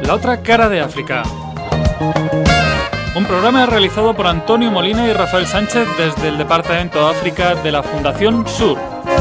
La otra cara de África. Un programa realizado por Antonio Molina y Rafael Sánchez desde el Departamento de África de la Fundación Sur.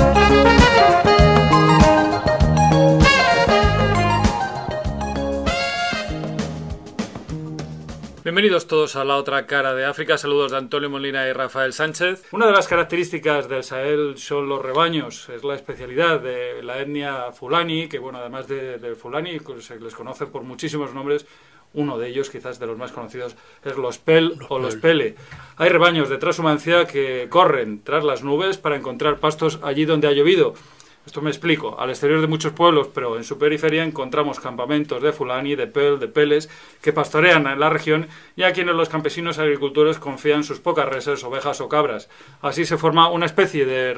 Bienvenidos todos a La otra cara de África. Saludos de Antonio Molina y Rafael Sánchez. Una de las características del Sahel son los rebaños. Es la especialidad de la etnia Fulani, que bueno, además de Fulani se les conoce por muchísimos nombres. Uno de ellos, quizás de los más conocidos, es los Pel o los Pele. Hay rebaños de transhumancia que corren tras las nubes para encontrar pastos allí donde ha llovido. Esto me explico. Al exterior de muchos pueblos, pero en su periferia, encontramos campamentos de Fulani, de Pel, de Peles, que pastorean en la región y a quienes los campesinos agricultores confían sus pocas reses, ovejas o cabras. Así se forma una especie de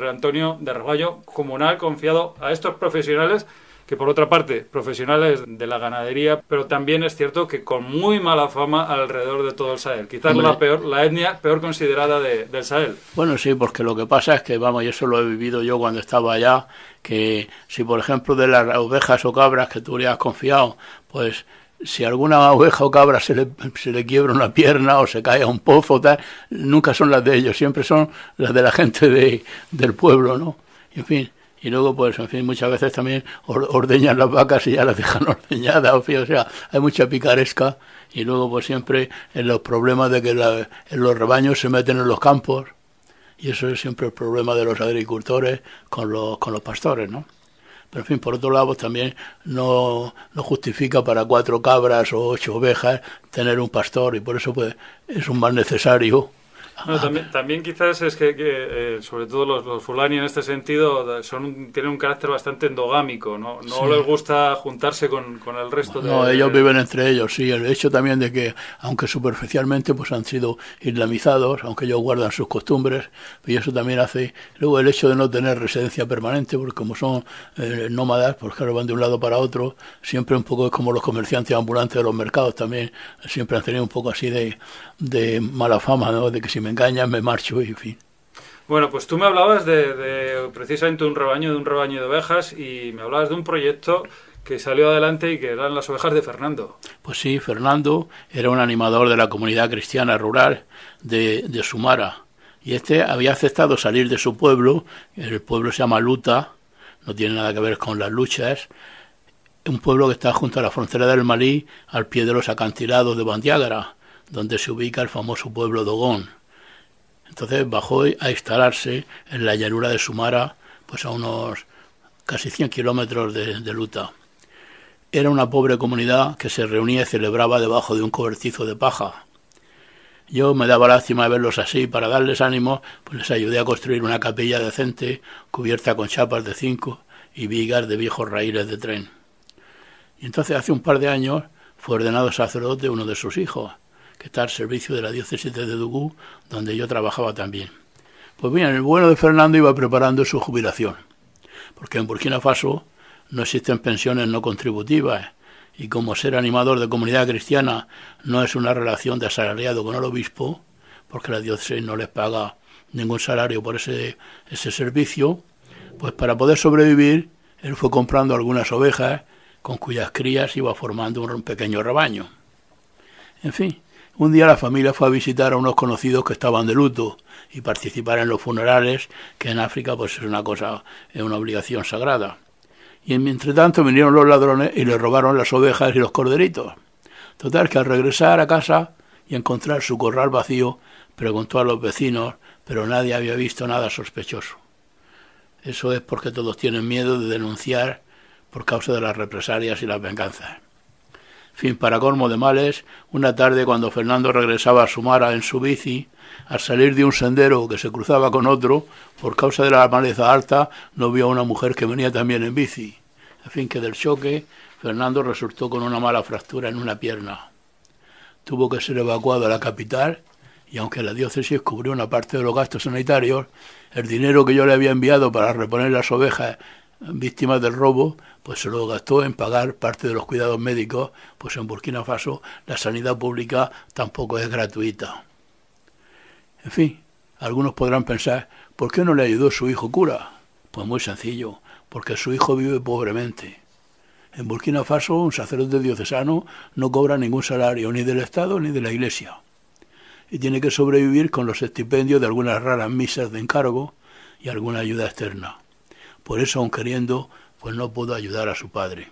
rebaño comunal confiado a estos profesionales, que por otra parte, profesionales de la ganadería, pero también es cierto que con muy mala fama alrededor de todo el Sahel. Quizás la etnia peor considerada del Sahel. Bueno, sí, porque lo que pasa es que, vamos, y eso lo he vivido yo cuando estaba allá, que si por ejemplo de las ovejas o cabras que tú le has confiado, pues si alguna oveja o cabra se le quiebra una pierna o se cae a un pozo, tal, nunca son las de ellos, siempre son las de la gente del pueblo, ¿no? En fin. Y luego, pues, en fin, muchas veces también ordeñan las vacas y ya las dejan ordeñadas, o sea, hay mucha picaresca. Y luego, pues, siempre en los problemas de que en los rebaños se meten en los campos. Y eso es siempre el problema de los agricultores con los pastores, ¿no? Pero, en fin, por otro lado, pues, también no justifica para 4 cabras o 8 ovejas tener un pastor. Y por eso, pues, es un mal necesario. Bueno, también quizás es que sobre todo los Fulani en este sentido tienen un carácter bastante endogámico, no sí. Les gusta juntarse con el resto de... No, ellos viven entre ellos, sí. El hecho también de que, aunque superficialmente pues han sido islamizados, aunque ellos guardan sus costumbres, y eso también hace... Luego el hecho de no tener residencia permanente, porque como son nómadas, pues claro, van de un lado para otro, siempre un poco es como los comerciantes ambulantes de los mercados también, siempre han tenido un poco así de mala fama, ¿no? De que si me engañan me marcho y en fin. Bueno, pues tú me hablabas de precisamente un rebaño de ovejas y me hablabas de un proyecto que salió adelante y que eran las ovejas de Fernando. Pues sí, Fernando era un animador de la comunidad cristiana rural de Sumara y había aceptado salir de su pueblo. El pueblo se llama Luta, no tiene nada que ver con las luchas, un pueblo que está junto a la frontera del Malí, al pie de los acantilados de Bandiagara, donde se ubica el famoso pueblo Dogón. Entonces bajó a instalarse en la llanura de Sumara, pues a unos casi 100 kilómetros de Luta. Era una pobre comunidad que se reunía y celebraba debajo de un cobertizo de paja. Yo me daba lástima verlos así, para darles ánimo, pues les ayudé a construir una capilla decente, cubierta con chapas de zinc y vigas de viejos raíles de tren. Y entonces hace un par de años fue ordenado sacerdote uno de sus hijos, que está al servicio de la diócesis de Dugú, donde yo trabajaba también. Pues bien, el bueno de Fernando iba preparando su jubilación, porque en Burkina Faso no existen pensiones no contributivas, y como ser animador de comunidad cristiana no es una relación de asalariado con el obispo, porque la diócesis no les paga ningún salario por ese servicio, pues para poder sobrevivir, él fue comprando algunas ovejas, con cuyas crías iba formando un pequeño rebaño. En fin, un día la familia fue a visitar a unos conocidos que estaban de luto y participar en los funerales, que en África pues es una obligación sagrada. Y entre tanto vinieron los ladrones y le robaron las ovejas y los corderitos. Total, que al regresar a casa y encontrar su corral vacío, preguntó a los vecinos, pero nadie había visto nada sospechoso. Eso es porque todos tienen miedo de denunciar por causa de las represalias y las venganzas. En fin, para colmo de males, una tarde cuando Fernando regresaba a Sumara en su bici, al salir de un sendero que se cruzaba con otro, por causa de la maleza alta, no vio a una mujer que venía también en bici. En fin, que del choque, Fernando resultó con una mala fractura en una pierna. Tuvo que ser evacuado a la capital y aunque la diócesis cubrió una parte de los gastos sanitarios, el dinero que yo le había enviado para reponer las ovejas víctimas del robo, pues se lo gastó en pagar parte de los cuidados médicos, pues en Burkina Faso la sanidad pública tampoco es gratuita. En fin, algunos podrán pensar, ¿por qué no le ayudó su hijo cura? Pues muy sencillo, porque su hijo vive pobremente. En Burkina Faso, un sacerdote diocesano no cobra ningún salario, ni del Estado ni de la Iglesia, y tiene que sobrevivir con los estipendios de algunas raras misas de encargo y alguna ayuda externa. Por eso, aun queriendo, pues no pudo ayudar a su padre.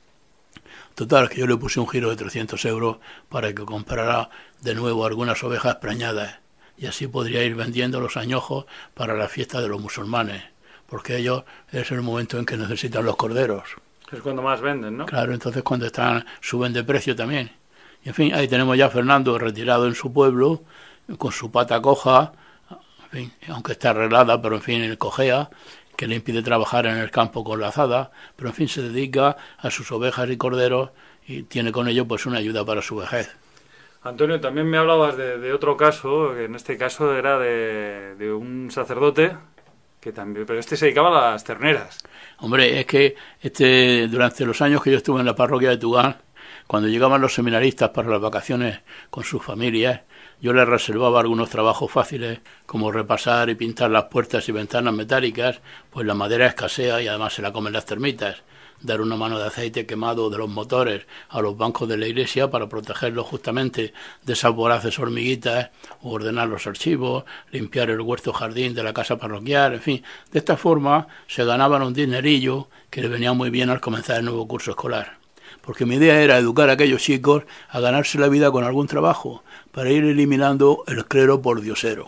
Total, que yo le puse un giro de 300 euros para que comprara de nuevo algunas ovejas preñadas, y así podría ir vendiendo los añojos para la fiesta de los musulmanes, porque ellos es el momento en que necesitan los corderos. Es cuando más venden, ¿no? Claro, entonces cuando suben de precio también. Y en fin, ahí tenemos ya a Fernando retirado en su pueblo, con su pata coja, en fin, aunque está arreglada, pero en fin, cojea, que le impide trabajar en el campo con la azada, pero en fin se dedica a sus ovejas y corderos y tiene con ello pues una ayuda para su vejez. Antonio, también me hablabas de otro caso, que en este caso era de un sacerdote, que también, pero este se dedicaba a las terneras. Hombre, es que durante los años que yo estuve en la parroquia de Tugán, cuando llegaban los seminaristas para las vacaciones con sus familias, yo les reservaba algunos trabajos fáciles, como repasar y pintar las puertas y ventanas metálicas, pues la madera escasea y además se la comen las termitas. Dar una mano de aceite quemado de los motores a los bancos de la iglesia para protegerlos justamente de esas voraces hormiguitas, o ordenar los archivos, limpiar el huerto jardín de la casa parroquial, en fin. De esta forma se ganaban un dinerillo que le venía muy bien al comenzar el nuevo curso escolar. Porque mi idea era educar a aquellos chicos a ganarse la vida con algún trabajo, para ir eliminando el clero pordiosero.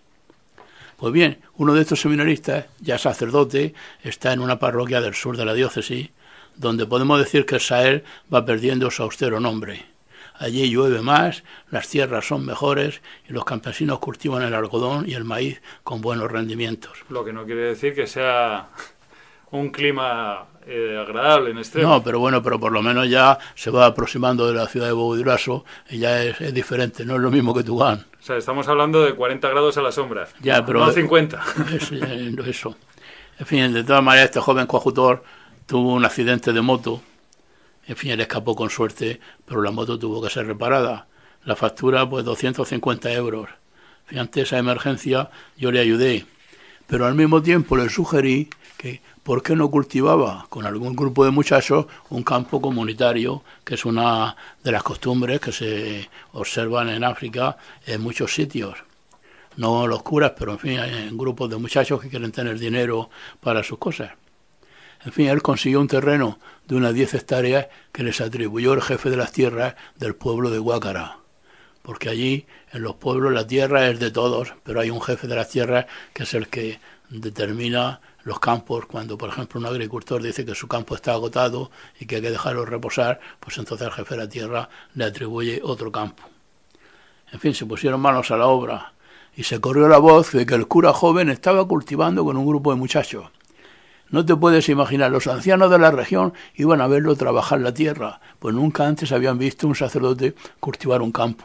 Pues bien, uno de estos seminaristas, ya sacerdote, está en una parroquia del sur de la diócesis, donde podemos decir que el Sahel va perdiendo su austero nombre. Allí llueve más, las tierras son mejores y los campesinos cultivan el algodón y el maíz con buenos rendimientos. Lo que no quiere decir que sea un clima agradable en extremo. No, pero bueno, pero por lo menos ya se va aproximando de la ciudad de Bobo Dioulasso y ya es diferente, no es lo mismo que Tugán. O sea, estamos hablando de 40 grados a la sombra, ya, pero no 50. Eso. En fin, de todas maneras, este joven coadjutor tuvo un accidente de moto. En fin, él escapó con suerte, pero la moto tuvo que ser reparada. La factura, pues 250 euros. En fin, ante esa emergencia yo le ayudé, pero al mismo tiempo le sugerí que ¿por qué no cultivaba con algún grupo de muchachos un campo comunitario, que es una de las costumbres que se observan en África en muchos sitios? No los curas, pero en fin, hay grupos de muchachos que quieren tener dinero para sus cosas. En fin, él consiguió un terreno de unas 10 hectáreas que les atribuyó el jefe de las tierras del pueblo de Guácara. Porque allí, en los pueblos, la tierra es de todos, pero hay un jefe de las tierras que es el que determina los campos. Cuando, por ejemplo, un agricultor dice que su campo está agotado y que hay que dejarlo reposar, pues entonces el jefe de la tierra le atribuye otro campo. En fin, se pusieron manos a la obra y se corrió la voz de que el cura joven estaba cultivando con un grupo de muchachos. No te puedes imaginar, los ancianos de la región iban a verlo trabajar la tierra, pues nunca antes habían visto un sacerdote cultivar un campo.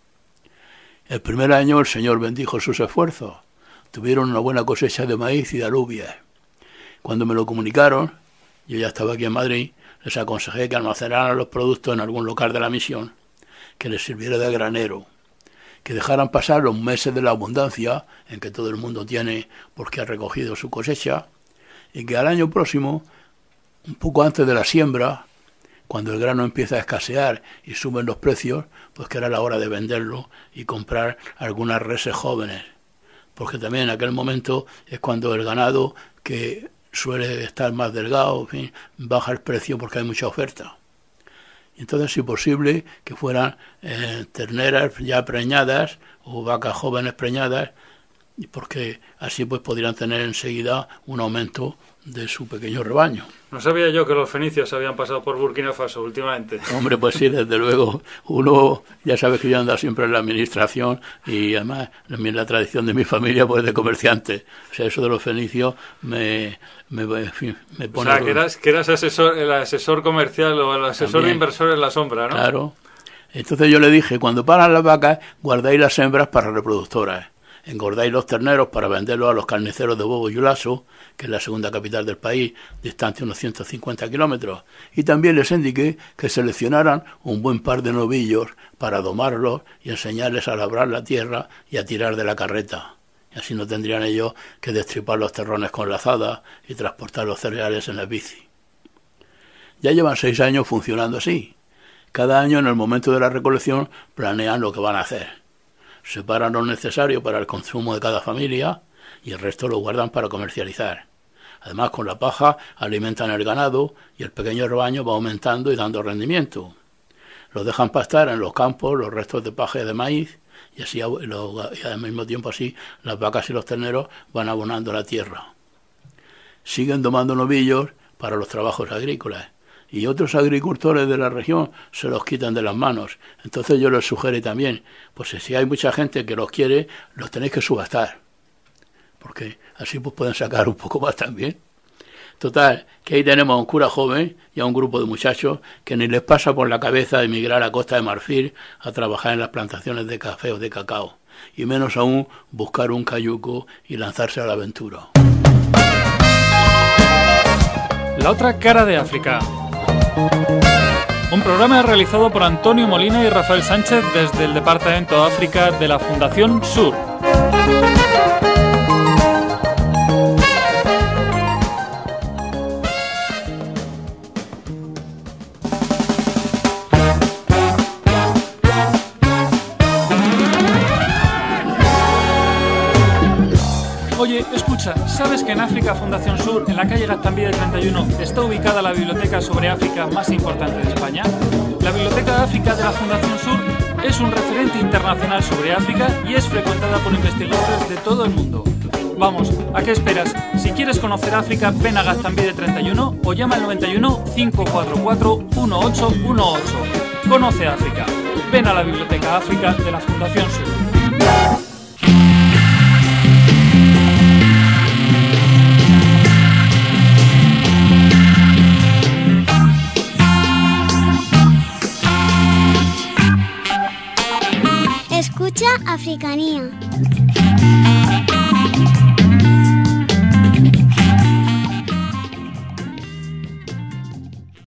El primer año el Señor bendijo sus esfuerzos. Tuvieron una buena cosecha de maíz y de alubias. Cuando me lo comunicaron, yo ya estaba aquí en Madrid, les aconsejé que almacenaran los productos en algún local de la misión, que les sirviera de granero, que dejaran pasar los meses de la abundancia, en que todo el mundo tiene porque ha recogido su cosecha, y que al año próximo, un poco antes de la siembra, cuando el grano empieza a escasear y suben los precios, pues que era la hora de venderlo y comprar algunas reses jóvenes. Porque también en aquel momento es cuando el ganado, que suele estar más delgado, en fin, baja el precio porque hay mucha oferta. Y entonces, si posible, que fueran terneras ya preñadas o vacas jóvenes preñadas, porque así pues podrían tener enseguida un aumento de su pequeño rebaño. No sabía yo que los fenicios habían pasado por Burkina Faso últimamente. Hombre, pues sí, desde luego. Uno, ya sabes que yo ando siempre en la administración y además la tradición de mi familia pues de comerciante. O sea, eso de los fenicios me pone... O sea, que eras el asesor comercial o el asesor también de inversores en la sombra, ¿no? Claro. Entonces yo le dije, cuando paran las vacas, guardáis las hembras para reproductoras. Engordáis los terneros para venderlos a los carniceros de Bobo Dioulasso, que es la segunda capital del país, distante unos 150 kilómetros. Y también les indiqué que seleccionaran un buen par de novillos para domarlos y enseñarles a labrar la tierra y a tirar de la carreta. Y así no tendrían ellos que destripar los terrones con la azada y transportar los cereales en la bici. Ya llevan 6 años funcionando así. Cada año, en el momento de la recolección, planean lo que van a hacer. Separan lo necesario para el consumo de cada familia y el resto lo guardan para comercializar. Además, con la paja alimentan el ganado y el pequeño rebaño va aumentando y dando rendimiento. Los dejan pastar en los campos los restos de paja y de maíz y así, y al mismo tiempo así las vacas y los terneros van abonando la tierra. Siguen domando novillos para los trabajos agrícolas y otros agricultores de la región se los quitan de las manos. Entonces yo les sugiero también, pues si hay mucha gente que los quiere, los tenéis que subastar, porque así pues pueden sacar un poco más también. Total, que ahí tenemos a un cura joven y a un grupo de muchachos que ni les pasa por la cabeza emigrar a Costa de Marfil a trabajar en las plantaciones de café o de cacao, y menos aún buscar un cayuco y lanzarse a la aventura. La otra cara de África. Un programa realizado por Antonio Molina y Rafael Sánchez desde el Departamento de África de la Fundación Sur. Oye, escucha, ¿sabes que en África Fundación Sur, en la calle Gaztambide 31, está ubicada la biblioteca sobre África más importante de España? La Biblioteca de África de la Fundación Sur es un referente internacional sobre África y es frecuentada por investigadores de todo el mundo. Vamos, ¿a qué esperas? Si quieres conocer África, ven a Gaztambide 31 o llama al 91 544 1818. Conoce África. Ven a la Biblioteca África de la Fundación Sur. Escucha Africanía.